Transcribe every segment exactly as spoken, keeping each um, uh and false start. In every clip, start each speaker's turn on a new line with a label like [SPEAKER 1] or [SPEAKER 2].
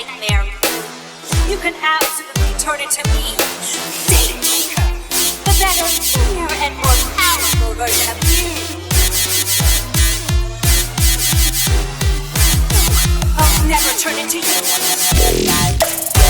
[SPEAKER 1] nightmare. You can absolutely turn it to me, Daydreamer, the better, sooner, and more powerful version of you. I'll never turn into you.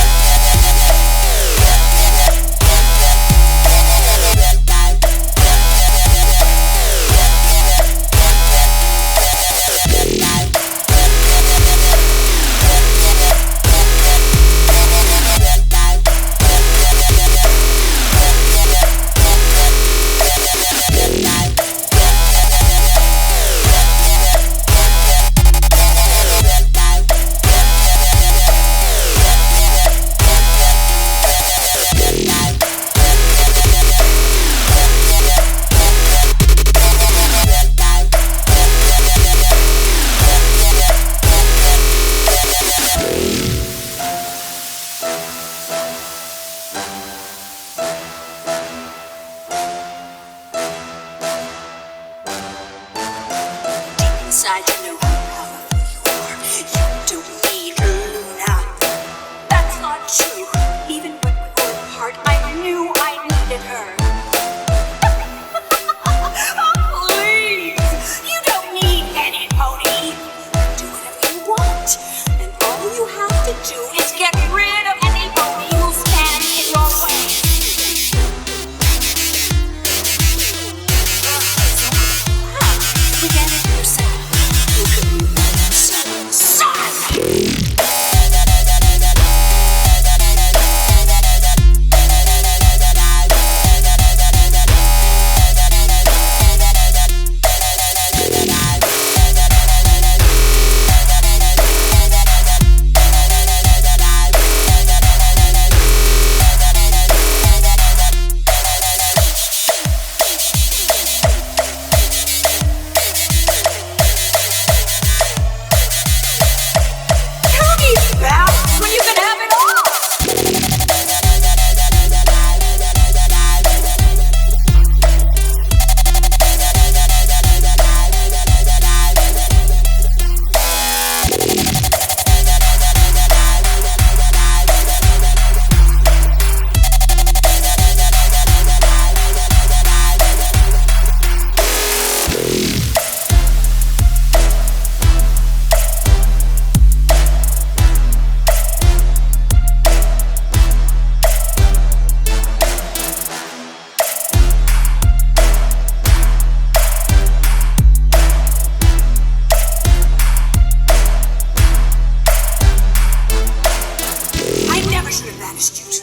[SPEAKER 1] Inside, you know how powerful you are. You don't need Luna. That's not true. Even when we were apart, I knew I needed her. Oh, please! You don't need any pony. Do whatever you want, and all you have to do is get rid of any pony who stands in your way. We get it yourself. I never should have banished you.